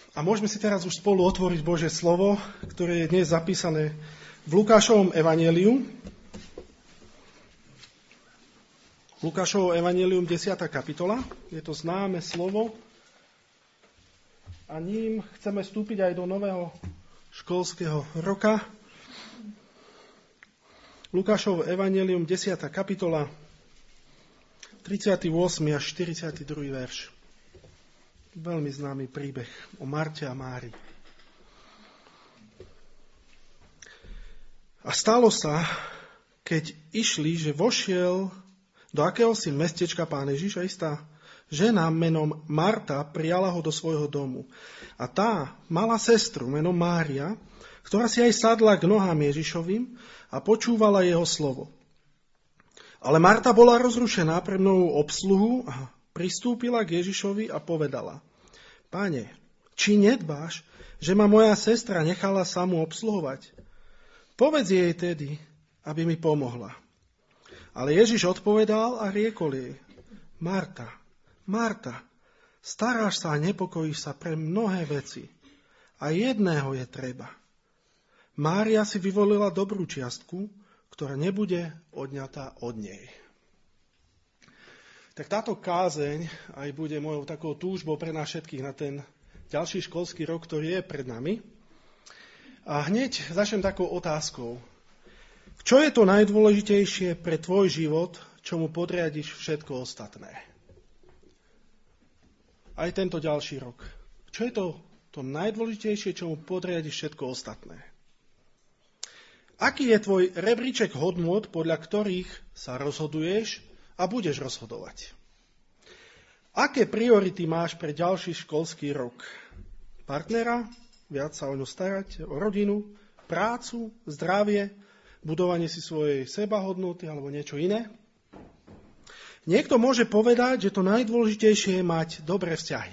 A môžeme si teraz už spolu otvoriť Božie slovo, ktoré je dnes zapísané v Lukášovom evanjeliu. Lukášovo evanjelium 10. kapitola. Je to známe slovo a ním chceme vstúpiť aj do nového školského roka. Lukášovo evanjelium 10. kapitola 38. až 42. verš. Veľmi známy príbeh o Marte a Márii. A stalo sa, keď išli, že vošiel do akéhosi mestečka Pán Ježiš a istá žena menom Marta prijala ho do svojho domu. A tá mala sestru menom Mária, ktorá si aj sadla k nohám Ježišovým a počúvala jeho slovo. Ale Marta bola rozrušená pre mnohú obsluhu a pristúpila k Ježišovi a povedala: Pane, či nedbáš, že ma moja sestra nechala samú obsluhovať? Povedz jej tedy, aby mi pomohla. Ale Ježiš odpovedal a riekol jej: Marta, Marta, staráš sa a nepokojíš sa pre mnohé veci. A jedného je treba. Mária si vyvolila dobrú čiastku, ktorá nebude odňatá od nej. Tak táto kázeň aj bude mojou takou túžbou pre nás všetkých na ten ďalší školský rok, ktorý je pred nami. A hneď začnem takou otázkou. Čo je to najdôležitejšie pre tvoj život, čomu podriadiš všetko ostatné? Aj tento ďalší rok. Čo je to najdôležitejšie, čomu podriadiš všetko ostatné? Aký je tvoj rebríček hodnôt, podľa ktorých sa rozhoduješ a budeš rozhodovať? Aké priority máš pre ďalší školský rok? Partnera? Viac sa o ňu starať? O rodinu? Prácu? Zdravie? Budovanie si svojej sebahodnoty alebo niečo iné? Niekto môže povedať, že to najdôležitejšie je mať dobré vzťahy.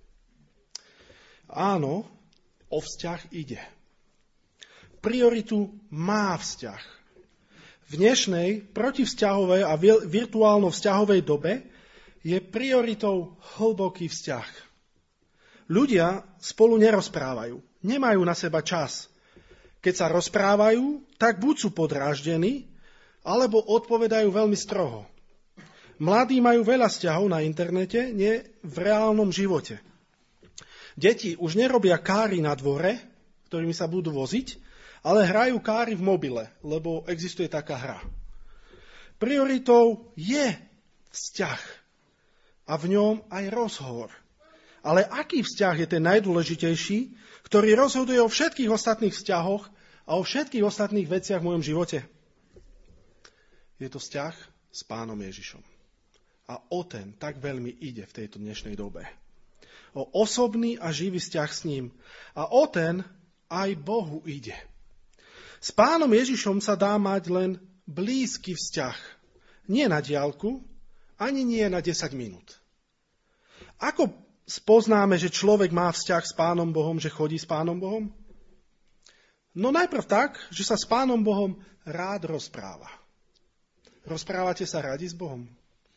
Áno, o vzťah ide. Prioritu má vzťah. V dnešnej protivzťahovej a virtuálno-vzťahovej dobe je prioritou hlboký vzťah. Ľudia spolu nerozprávajú, nemajú na seba čas. Keď sa rozprávajú, tak buď sú podráždení, alebo odpovedajú veľmi stroho. Mladí majú veľa vzťahov na internete, nie v reálnom živote. Deti už nerobia káry na dvore, ktorými sa budú voziť, ale hrajú káry v mobile, lebo existuje taká hra. Prioritou je vzťah a v ňom aj rozhovor. Ale aký vzťah je ten najdôležitejší, ktorý rozhoduje o všetkých ostatných vzťahoch a o všetkých ostatných veciach v mojom živote? Je to vzťah s Pánom Ježišom. A o ten tak veľmi ide v tejto dnešnej dobe. O osobný a živý vzťah s ním. A o ten aj Bohu ide. S Pánom Ježišom sa dá mať len blízky vzťah. Nie na diaľku, ani nie na 10 minút. Ako spoznáme, že človek má vzťah s Pánom Bohom, že chodí s Pánom Bohom? No najprv tak, že sa s Pánom Bohom rád rozpráva. Rozprávate sa radi s Bohom?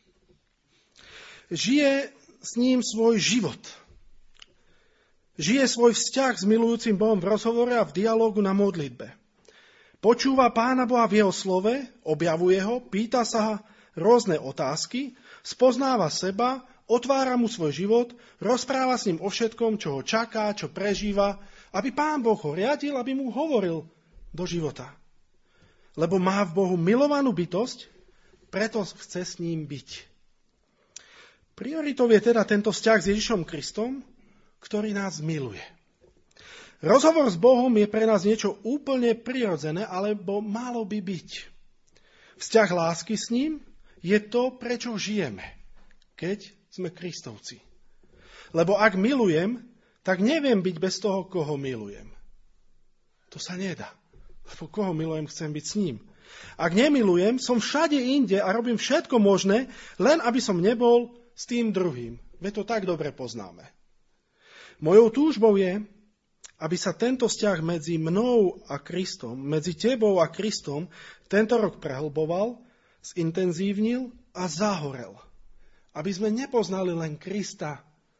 Žije s ním svoj život. Žije svoj vzťah s milujúcim Bohom v rozhovore a v dialógu na modlitbe. Počúva Pána Boha v jeho slove, objavuje ho, pýta sa rôzne otázky, spoznáva seba, otvára mu svoj život, rozpráva s ním o všetkom, čo ho čaká, čo prežíva, aby Pán Boh ho riadil, aby mu hovoril do života. Lebo má v Bohu milovanú bytosť, preto chce s ním byť. Prioritou je teda tento vzťah s Ježišom Kristom, ktorý nás miluje. Rozhovor s Bohom je pre nás niečo úplne prirodzené, alebo malo by byť. Vzťah lásky s ním je to, prečo žijeme, keď sme Kristovci. Lebo ak milujem, tak neviem byť bez toho, koho milujem. To sa nedá. Lebo koho milujem, chcem byť s ním. Ak nemilujem, som všade inde a robím všetko možné, len aby som nebol s tým druhým. Veď to tak dobre poznáme. Mojou túžbou je, aby sa tento vzťah medzi mnou a Kristom, medzi tebou a Kristom tento rok prehlboval, zintenzívnil a zahorel. Aby sme nepoznali len Krista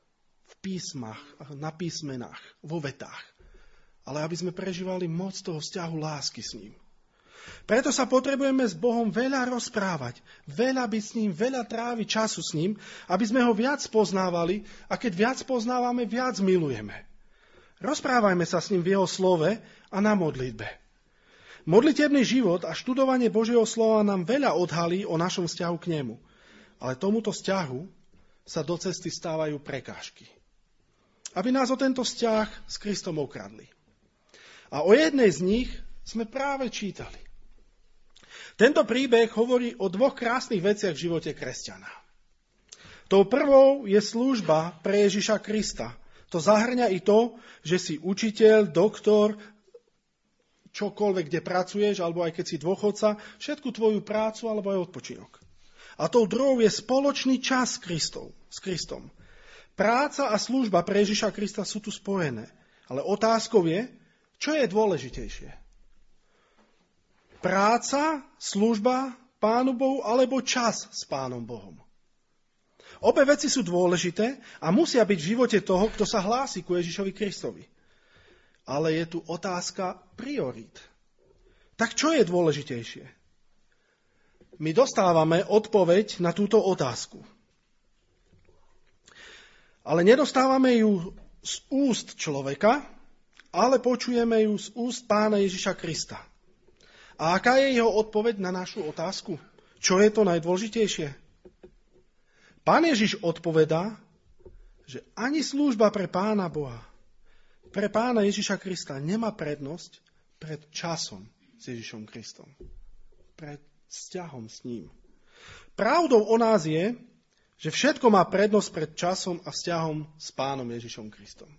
v písmach, na písmenách, vo vetách, ale aby sme prežívali moc toho vzťahu lásky s ním. Preto sa potrebujeme s Bohom veľa rozprávať, veľa byť s ním, veľa tráviť času s ním, aby sme ho viac poznávali a keď viac poznávame, viac milujeme. Rozprávajme sa s ním v jeho slove a na modlitbe. Modlitebný život a študovanie Božieho slova nám veľa odhalí o našom vzťahu k nemu. Ale tomuto vzťahu sa do cesty stávajú prekážky. Aby nás o tento vzťah s Kristom okradli. A o jednej z nich sme práve čítali. Tento príbeh hovorí o dvoch krásnych veciach v živote kresťana. Tou prvou je služba pre Ježiša Krista. To zahŕňa i to, že si učiteľ, doktor, čokoľvek, kde pracuješ, alebo aj keď si dôchodca, všetku tvoju prácu alebo aj odpočinok. A tou druhou je spoločný čas s Kristom. Práca a služba pre Ježiša Krista sú tu spojené. Ale otázkou je, čo je dôležitejšie? Práca, služba Pánu Bohu alebo čas s Pánom Bohom. Obe veci sú dôležité a musia byť v živote toho, kto sa hlási ku Ježišovi Kristovi. Ale je tu otázka priorít. Tak čo je dôležitejšie? My dostávame odpoveď na túto otázku. Ale nedostávame ju z úst človeka, ale počujeme ju z úst Pána Ježiša Krista. A aká je jeho odpoveď na našu otázku? Čo je to najdôležitejšie? Pán Ježiš odpovedá, že ani služba pre Pána Boha, pre Pána Ježiša Krista nemá prednosť pred časom s Ježišom Kristom. Pred vzťahom s ním. Pravdou o nás je, že všetko má prednosť pred časom a vzťahom s Pánom Ježišom Kristom.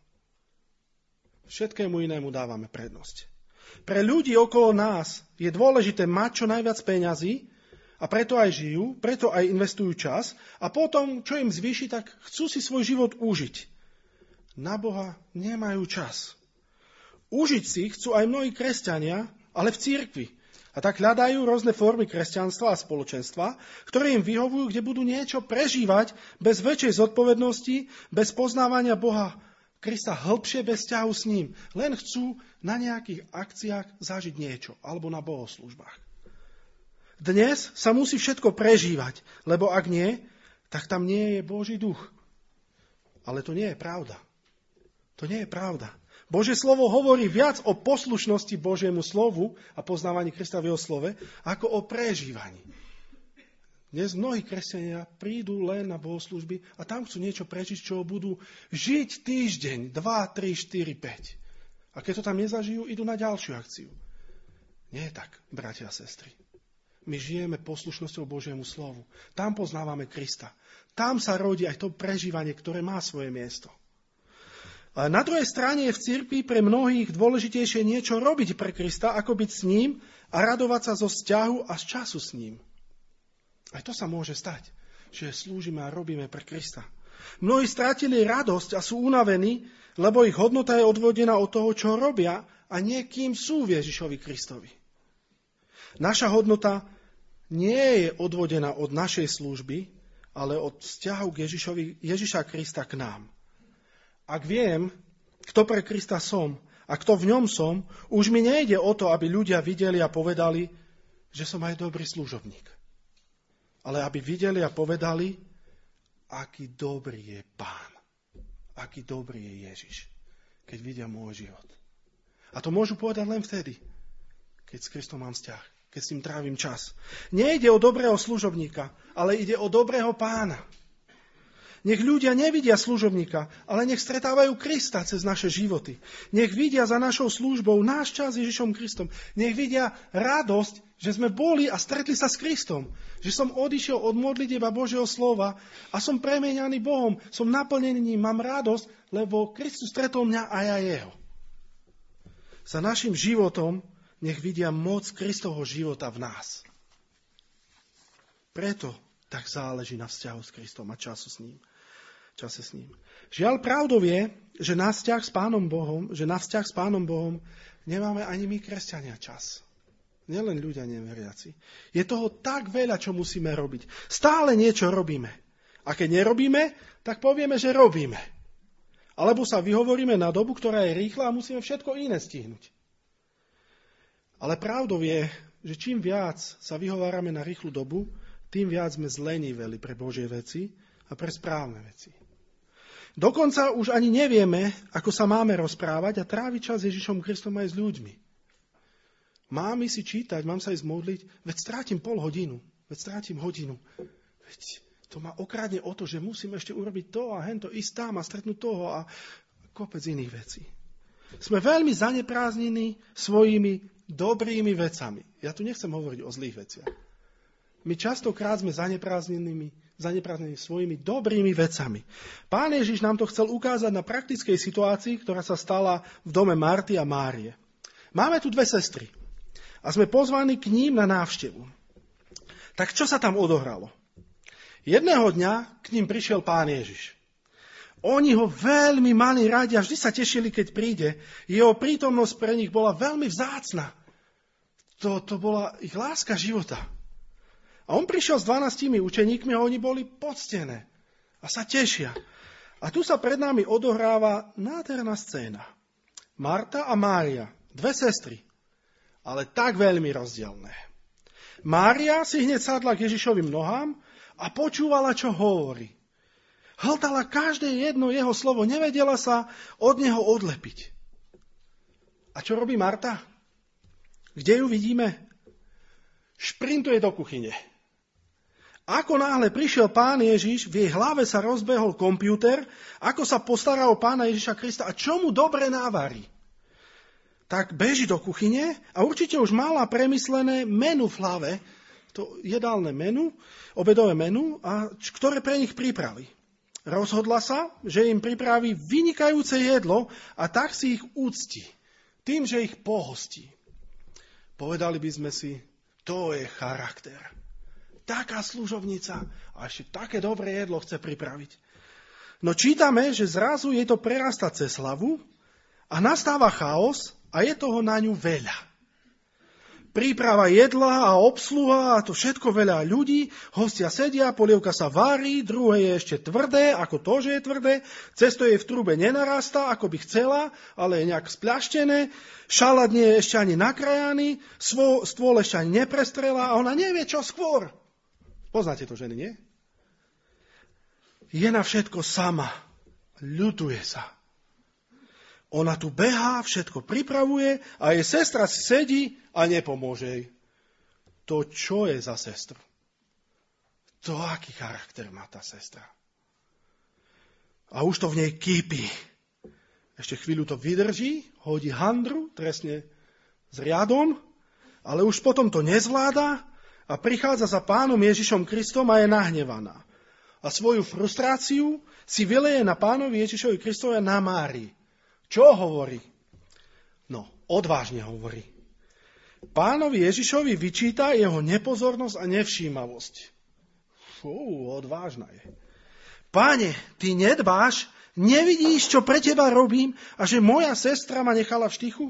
Všetkému inému dávame prednosť. Pre ľudí okolo nás je dôležité mať čo najviac peňazí a preto aj žijú, preto aj investujú čas a potom, čo im zvýši, tak chcú si svoj život užiť. Na Boha nemajú čas. Užiť si chcú aj mnohí kresťania, ale v cirkvi. A tak hľadajú rôzne formy kresťanstva a spoločenstva, ktoré im vyhovujú, kde budú niečo prežívať bez väčšej zodpovednosti, bez poznávania Boha Krista hĺbšie, bez vzťahu s ním. Len chcú na nejakých akciách zažiť niečo, alebo na bohoslúžbách. Dnes sa musí všetko prežívať, lebo ak nie, tak tam nie je Boží duch. Ale to nie je pravda. To nie je pravda. Božie slovo hovorí viac o poslušnosti Božiemu slovu a poznávaní Krista v jeho slove, ako o prežívaní. Dnes mnohí kresťania prídu len na bohoslúžby a tam chcú niečo prežiť, čo budú žiť týždeň, 2, 3, 4, 5. A keď to tam nezažijú, idú na ďalšiu akciu. Nie je tak, bratia a sestry. My žijeme poslušnosťou Božiemu slovu. Tam poznávame Krista. Tam sa rodí aj to prežívanie, ktoré má svoje miesto. A na druhej strane je v cirkvi pre mnohých dôležitejšie niečo robiť pre Krista, ako byť s ním a radovať sa zo vzťahu a z času s ním. Aj to sa môže stať, že slúžime a robíme pre Krista. Mnohí strátili radosť a sú unavení, lebo ich hodnota je odvodená od toho, čo robia a nie kým sú v Ježišovi Kristovi. Naša hodnota nie je odvodená od našej služby, ale od vzťahu k Ježiša Krista k nám. Ak viem, kto pre Krista som a kto v ňom som, už mi nejde o to, aby ľudia videli a povedali, že som aj dobrý služobník. Ale aby videli a povedali, aký dobrý je Pán. Aký dobrý je Ježiš, keď vidia môj život. A to môžu povedať len vtedy, keď s Kristom mám vzťah, keď s ním trávim čas. Nejde o dobrého služobníka, ale ide o dobrého Pána. Nech ľudia nevidia služobníka, ale nech stretávajú Krista cez naše životy. Nech vidia za našou službou náš čas s Ježišom Kristom. Nech vidia radosť, že sme boli a stretli sa s Kristom. Že som odišiel od modlitieb a Božieho slova a som premieňaný Bohom. Som naplnený ním, mám radosť, lebo Kristus stretol mňa a ja jeho. Za našim životom nech vidia moc Kristovho života v nás. Preto tak záleží na vzťahu s Kristom a čase s ním. Žiaľ, pravdou je, že na vzťah s Pánom Bohom nemáme ani my, kresťania, čas. Nielen ľudia neveriaci. Je toho tak veľa, čo musíme robiť. Stále niečo robíme. A keď nerobíme, tak povieme, že robíme. Alebo sa vyhovoríme na dobu, ktorá je rýchla a musíme všetko iné stihnúť. Ale pravdou je, že čím viac sa vyhovárame na rýchlu dobu, tým viac sme zleniveli pre Božie veci a pre správne veci. Dokonca už ani nevieme, ako sa máme rozprávať a tráviť čas Ježišom Kristom aj s ľuďmi. Mám si čítať, mám sa ísť modliť, veď strátim pol hodinu, veď strátim hodinu. Veď to ma okradne o to, že musím ešte urobiť to a hento, ísť tam a stretnúť toho a kopec iných vecí. Sme veľmi zaneprázdnení svojimi dobrými vecami. Ja tu nechcem hovoriť o zlých veciach. My častokrát sme zaneprázdnení svojimi dobrými vecami. Pán Ježiš nám to chcel ukázať na praktickej situácii, ktorá sa stala v dome Marty a Márie. Máme tu 2 sestry a sme pozvaní k ním na návštevu. Tak čo sa tam odohralo? Jedného dňa k ním prišiel Pán Ježiš. Oni ho veľmi mali radi a vždy sa tešili, keď príde. Jeho prítomnosť pre nich bola veľmi vzácna. To bola ich láska života. A on prišiel s 12 učeníkmi a oni boli poctené a sa tešia. A tu sa pred nami odohráva nádherná scéna. Marta a Mária, 2 sestry, ale tak veľmi rozdielne. Mária si hneď sadla k Ježišovým nohám a počúvala, čo hovorí. Hltala každé jedno jeho slovo, nevedela sa od neho odlepiť. A čo robí Marta? Kde ju vidíme? Šprintuje do kuchyne. Ako náhle prišiel Pán Ježiš, v jej hlave sa rozbehol počítač, ako sa postará o Pána Ježiša Krista a čo mu dobre navarí. Tak beží do kuchyne a určite už mala premyslené menu v hlave, to jedálne menu, obedové menu, a ktoré pre nich pripraví. Rozhodla sa, že im pripraví vynikajúce jedlo a tak si ich úcti, tým, že ich pohostí. Povedali by sme si, to je charakter. Taká služobnica a ešte také dobré jedlo chce pripraviť. No čítame, že zrazu jej to prerastá cez hlavu a nastáva chaos a je toho na ňu veľa. Príprava jedla a obsluha a to všetko veľa ľudí, hostia sedia, polievka sa varí, druhé je ešte tvrdé, ako to, že je tvrdé, cesto jej v trúbe nenarastá, ako by chcela, ale je nejak spľaštené, šalát nie je ešte ani nakrajaný, stôl ešte ani neprestrela a ona nevie, čo skôr. Poznáte to, ženy, nie? Je na všetko sama, ľutuje sa. Ona tu behá, všetko pripravuje a jej sestra si sedí a nepomôže jej. To čo je za sestru? To aký charakter má tá sestra? A už to v nej kýpi. Ešte chvíľu to vydrží, hodí handru, trestne s riadom, ale už potom to nezvláda a prichádza za Pánom Ježišom Kristom a je nahnevaná. A svoju frustráciu si vyleje na Pánovi Ježišovi Kristovi a na Márii. Čo hovorí? No, odvážne hovorí. Pánovi Ježišovi vyčíta jeho nepozornosť a nevšímavosť. Odvážna je. Páne, ty nedbáš, nevidíš, čo pre teba robím a že moja sestra ma nechala v štychu?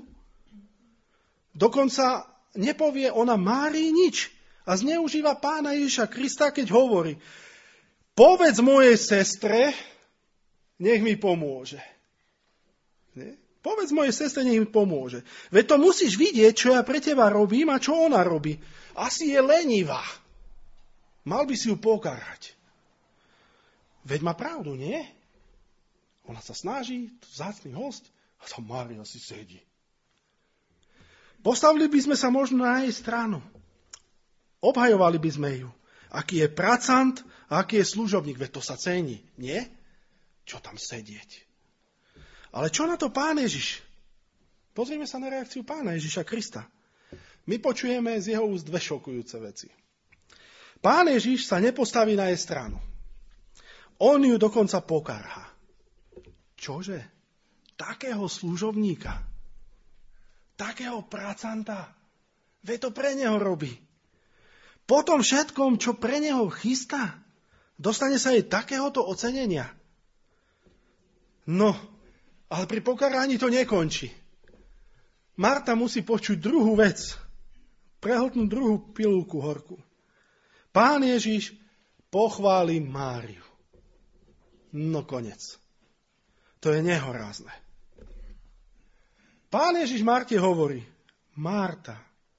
Dokonca nepovie ona Márii nič a zneužíva Pána Ježiša Krista, keď hovorí, povedz mojej sestre, nech mi pomôže. Nie? Povedz mojej sestre, nech mi pomôže. Veď to musíš vidieť, čo ja pre teba robím a čo ona robí. Asi je lenivá. Mal by si ju pokarhať. Veď má pravdu, nie? Ona sa snaží, vzácny host, a tam Mária si sedí. Postavili by sme sa možno na jej stranu. Obhajovali by sme ju. Aký je pracant a aký je služobník. Veď to sa cení, nie? Čo tam sedieť? Ale čo na to Pán Ježiš? Pozrieme sa na reakciu Pána Ježiša Krista. My počujeme z jeho úst 2 šokujúce veci. Pán Ježiš sa nepostaví na jej stranu. On ju dokonca pokarhá. Čože? Takého služobníka? Takého pracanta? Veď to pre neho robí. Po tom všetkom, čo pre neho chystá, dostane sa jej takéhoto ocenenia. No, ale pri pokáraní to nekončí. Marta musí počuť druhú vec. Prehltnúť druhú pilulku horku. Pán Ježiš pochváli Máriu. No konec. To je nehorázne. Pán Ježiš Marte hovorí, Marta,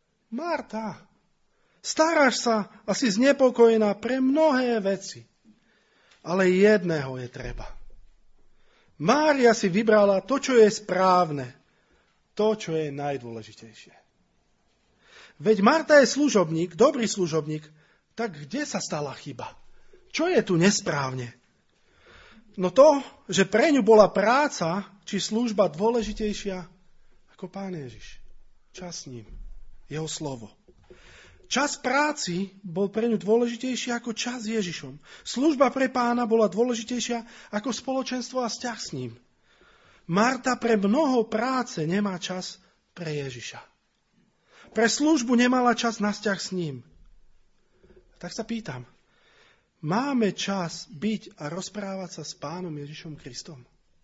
staráš sa a si znepokojená pre mnohé veci, ale jedného je treba. Mária si vybrala to, čo je správne, to, čo je najdôležitejšie. Veď Marta je služobník, dobrý služobník, tak kde sa stala chyba? Čo je tu nesprávne? No to, že pre ňu bola práca či služba dôležitejšia ako Pán Ježiš. Čas s ním, jeho slovo. Čas práci bol pre ňu dôležitejší ako čas s Ježišom. Služba pre Pána bola dôležitejšia ako spoločenstvo a vzťah s ním. Marta pre mnoho práce nemá čas pre Ježiša. Pre službu nemala čas na vzťah s ním. Tak sa pýtam, máme čas byť a rozprávať sa s Pánom Ježišom Kristom?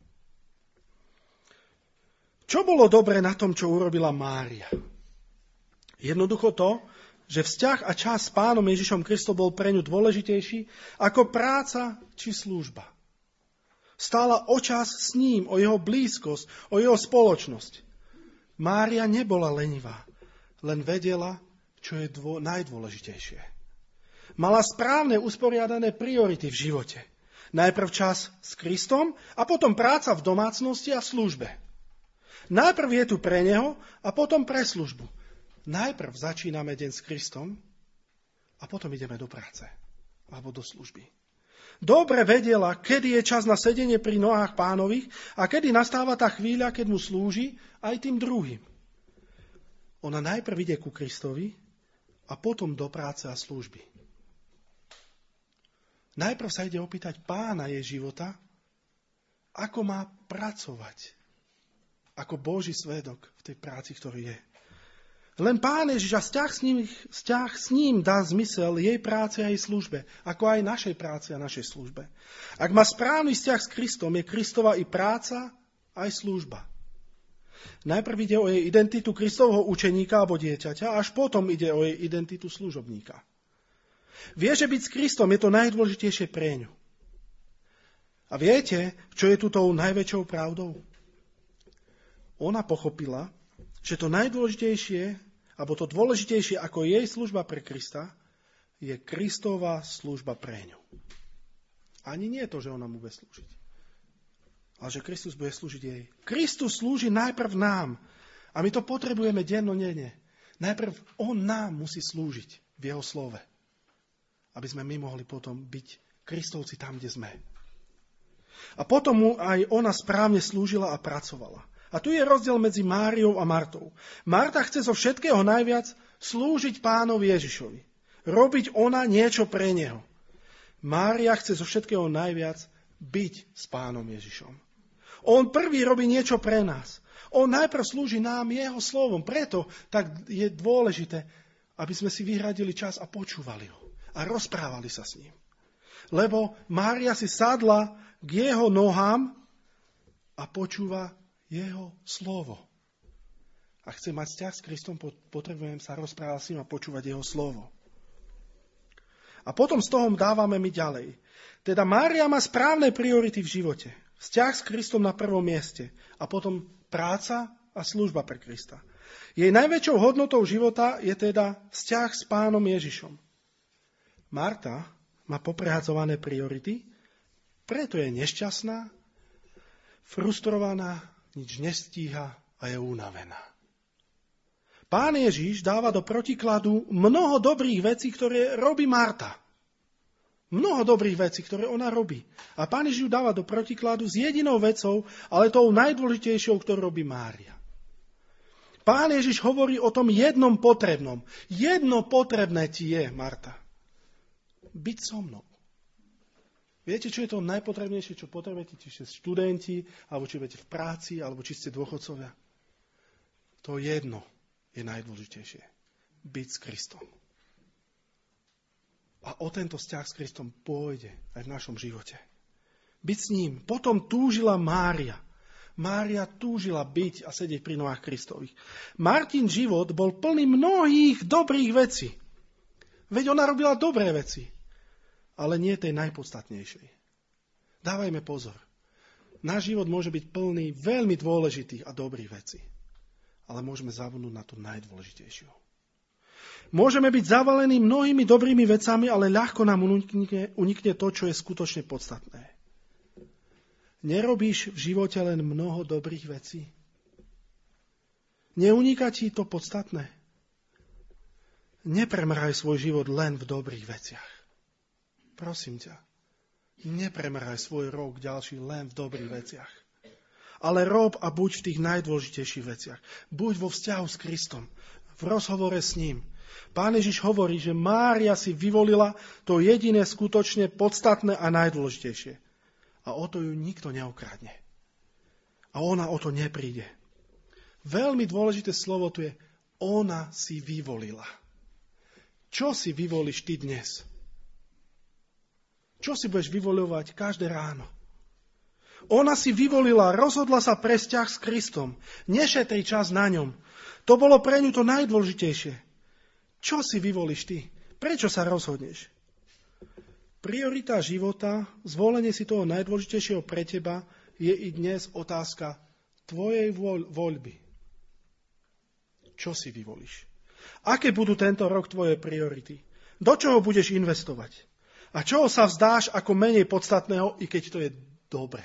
Čo bolo dobre na tom, čo urobila Mária? Jednoducho to, že vzťah a čas s Pánom Ježišom Kristom bol pre ňu dôležitejší ako práca či služba. Stála o čas s ním, o jeho blízkosť, o jeho spoločnosť. Mária nebola lenivá, len vedela, čo je najdôležitejšie. Mala správne usporiadané priority v živote. Najprv čas s Kristom a potom práca v domácnosti a službe. Najprv je tu pre neho a potom pre službu. Najprv začíname deň s Kristom a potom ideme do práce alebo do služby. Dobre vedela, kedy je čas na sedenie pri nohách Pánových a kedy nastáva tá chvíľa, keď mu slúži aj tým druhým. Ona najprv ide ku Kristovi a potom do práce a služby. Najprv sa ide opýtať Pána jej života, ako má pracovať ako Boží svedok v tej práci, ktorý je. Len Pán Ježiš a vzťah s ním dá zmysel jej práce a jej službe, ako aj našej práce a našej službe. Ak má správny vzťah s Kristom, je Kristova i práca, aj služba. Najprv ide o jej identitu Kristovho učeníka alebo dieťaťa, až potom ide o jej identitu služobníka. Vie, že byť s Kristom je to najdôležitejšie pre ňu. A viete, čo je tu tou najväčšou pravdou? Ona pochopila, že to najdôležitejšie, alebo to dôležitejšie ako jej služba pre Krista, je Kristová služba pre ňu. Ani nie je to, že ona mu bude slúžiť, ale že Kristus bude slúžiť jej. Kristus slúži najprv nám a my to potrebujeme dennodenne. Najprv on nám musí slúžiť v jeho slove, aby sme my mohli potom byť Kristovci tam, kde sme. A potom mu aj ona správne slúžila a pracovala. A tu je rozdiel medzi Máriou a Martou. Marta chce zo všetkého najviac slúžiť Pánovi Ježišovi. Robiť ona niečo pre neho. Mária chce zo všetkého najviac byť s Pánom Ježišom. On prvý robí niečo pre nás. On najprv slúži nám jeho slovom. Preto tak je dôležité, aby sme si vyhradili čas a počúvali ho. A rozprávali sa s ním. Lebo Mária si sadla k jeho nohám a počúva jeho slovo. A chce mať vzťah s Kristom, potrebujem sa rozprávať s ním a počúvať jeho slovo. A potom z toho dávame my ďalej. Teda Mária má správne priority v živote. Vzťah s Kristom na prvom mieste. A potom práca a služba pre Krista. Jej najväčšou hodnotou života je teda vzťah s Pánom Ježišom. Marta má poprehadzované priority, preto je nešťastná, frustrovaná, nič nestíha a je unavená. Pán Ježiš dáva do protikladu mnoho dobrých vecí, ktoré robí Marta. Mnoho dobrých vecí, ktoré ona robí. A Pán Ježiš dáva do protikladu s jedinou vecou, ale tou najdôležitejšou, ktorú robí Mária. Pán Ježiš hovorí o tom jednom potrebnom. Jedno potrebné ti je, Marta. Byť so mnou. Viete, čo je to najpotrebnejšie, čo potrebujete, či ste študenti, alebo či budete v práci, alebo či ste dôchodcovia? To jedno je najdôležitejšie. Byť s Kristom. A o tento vzťah s Kristom pôjde aj v našom živote. Byť s ním. Potom túžila Mária. Mária túžila byť a sedieť pri nohách Kristových. Martin život bol plný mnohých dobrých vecí. Veď ona robila dobré veci. Ale nie tej najpodstatnejšej. Dávajme pozor. Náš život môže byť plný veľmi dôležitých a dobrých vecí. Ale môžeme zabudnúť na tú najdôležitejšiu. Môžeme byť zavalení mnohými dobrými vecami, ale ľahko nám unikne to, čo je skutočne podstatné. Nerobíš v živote len mnoho dobrých vecí? Neuniká ti to podstatné? Nepremrhaj svoj život len v dobrých veciach. Prosím ťa, nepremrhaj svoj rok ďalší len v dobrých veciach. Ale rob a buď v tých najdôležitejších veciach. Buď vo vzťahu s Kristom, v rozhovore s ním. Pán Ježiš hovorí, že Mária si vyvolila to jediné skutočne podstatné a najdôležitejšie. A o to ju nikto neokradne. A ona o to nepríde. Veľmi dôležité slovo tu je, ona si vyvolila. Čo si vyvolíš ty dnes? Čo si budeš vyvoľovať každé ráno? Ona si vyvolila, rozhodla sa pre vzťah s Kristom. Nešetri čas na ňom. To bolo pre ňu to najdôležitejšie. Čo si vyvolíš ty? Prečo sa rozhodneš? Priorita života, zvolenie si toho najdôležitejšieho pre teba, je i dnes otázka tvojej voľby. Čo si vyvolíš? Aké budú tento rok tvoje priority? Do čoho budeš investovať? A čoho sa vzdáš ako menej podstatného, i keď to je dobré?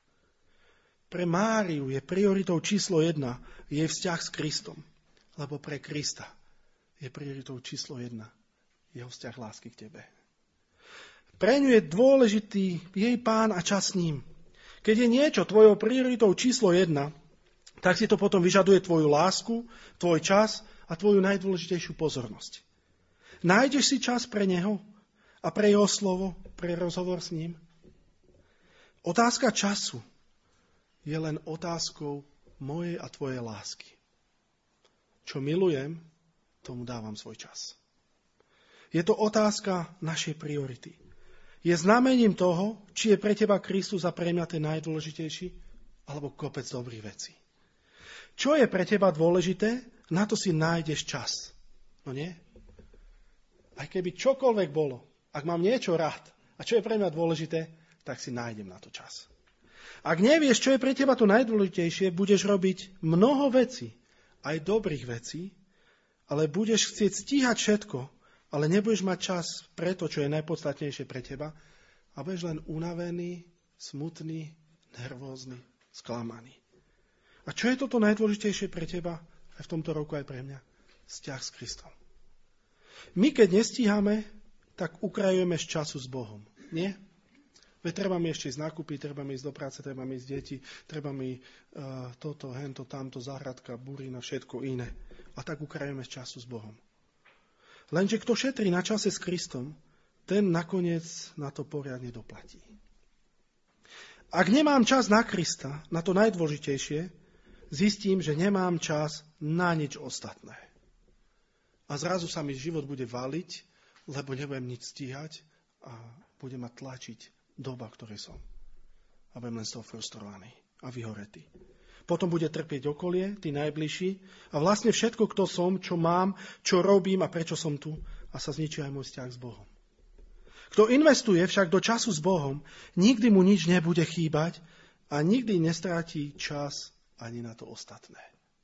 Pre Máriu je prioritou číslo 1 jej vzťah s Kristom. Lebo pre Krista je prioritou číslo 1 jeho vzťah lásky k tebe. Pre ňu je dôležitý jej Pán a čas s ním. Keď je niečo tvojou prioritou číslo 1, tak si to potom vyžaduje tvoju lásku, tvoj čas a tvoju najdôležitejšiu pozornosť. Nájdeš si čas pre neho a pre jeho slovo, pre rozhovor s ním? Otázka času je len otázkou mojej a tvojej lásky. Čo milujem, tomu dávam svoj čas. Je to otázka našej priority. Je znamením toho, či je pre teba Kristus a pre mňa ten najdôležitejší, alebo kopec dobrých vecí. Čo je pre teba dôležité, na to si nájdeš čas. No nie? Aj keby čokoľvek bolo, ak mám niečo rád a čo je pre mňa dôležité, tak si nájdem na to čas. Ak nevieš, čo je pre teba to najdôležitejšie, budeš robiť mnoho vecí, aj dobrých vecí, ale budeš chcieť stíhať všetko, ale nebudeš mať čas pre to, čo je najpodstatnejšie pre teba a budeš len unavený, smutný, nervózny, sklamaný. A čo je toto najdôležitejšie pre teba, aj v tomto roku, aj pre mňa? Vzťah s Kristom. My, keď nestíhame, tak ukrajujeme z času s Bohom. Nie? Veď treba mi ešte ísť nakúpiť, treba mi ísť do práce, treba mi ísť deti, treba mi toto, hento, tamto, záhradka, burina, všetko iné. A tak ukrajujeme z času s Bohom. Lenže kto šetrí na čase s Kristom, ten nakoniec na to poriadne doplatí. Ak nemám čas na Krista, na to najdôležitejšie, zistím, že nemám čas na nič ostatné. A zrazu sa mi život bude valiť, lebo nebudem nič stíhať a bude ma tlačiť doba, v ktorej som. A budem len z toho frustrovaný a vyhoretý. Potom bude trpieť okolie, tí najbližší a vlastne všetko, kto som, čo mám, čo robím a prečo som tu a sa zničí aj môj vzťah s Bohom. Kto investuje však do času s Bohom, nikdy mu nič nebude chýbať a nikdy nestráti čas ani na to ostatné.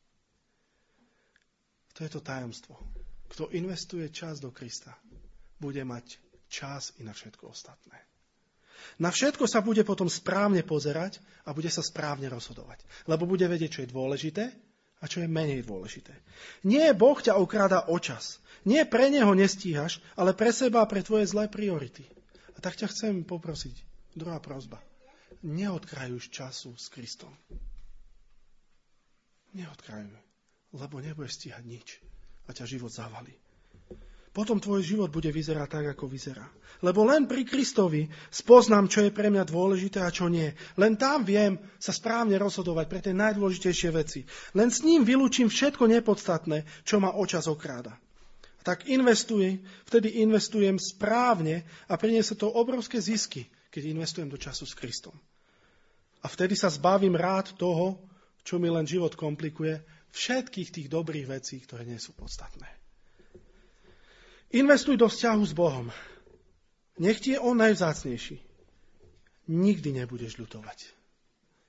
To je to tajomstvo. Kto investuje čas do Krista, bude mať čas i na všetko ostatné. Na všetko sa bude potom správne pozerať a bude sa správne rozhodovať. Lebo bude vedieť, čo je dôležité a čo je menej dôležité. Nie Boh ťa okráda o čas. Nie pre neho nestíhaš, ale pre seba a pre tvoje zlé priority. A tak ťa chcem poprosiť. Druhá prosba. Neodkrajuj času s Kristom. Neodkrajuj, lebo nebudeš stíhať nič a ťa život zavalí. Potom tvoj život bude vyzerať tak, ako vyzerá. Lebo len pri Kristovi spoznám, čo je pre mňa dôležité a čo nie. Len tam viem sa správne rozhodovať pre tie najdôležitejšie veci. Len s ním vylúčim všetko nepodstatné, čo ma o čas okráda. Tak vtedy investujem správne a priniesie to obrovské zisky, keď investujem do času s Kristom. A vtedy sa zbavím rád toho, čo mi len život komplikuje, všetkých tých dobrých vecí, ktoré nie sú podstatné. Investuj do vzťahu s Bohom. Nech ti je on najvzácnejší. Nikdy nebudeš ľutovať.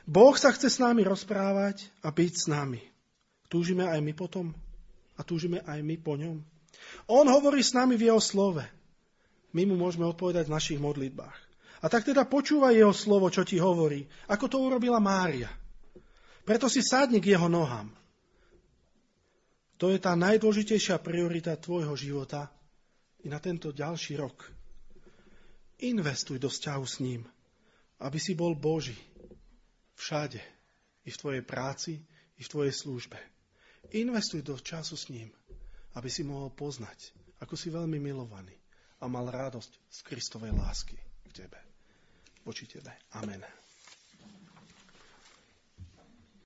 Boh sa chce s nami rozprávať a byť s nami. Túžime aj my potom? A túžime aj my po ňom? On hovorí s nami v jeho slove. My mu môžeme odpovedať v našich modlitbách. A tak teda počúvaj jeho slovo, čo ti hovorí, ako to urobila Mária. Preto si sadni k jeho nohám. To je tá najdôležitejšia priorita tvojho života i na tento ďalší rok. Investuj do vzťahu s ním, aby si bol Boží všade, i v tvojej práci, i v tvojej službe. Investuj do času s ním, aby si mohol poznať, ako si veľmi milovaný a mal radosť z Kristovej lásky k tebe, voči tebe. Amen.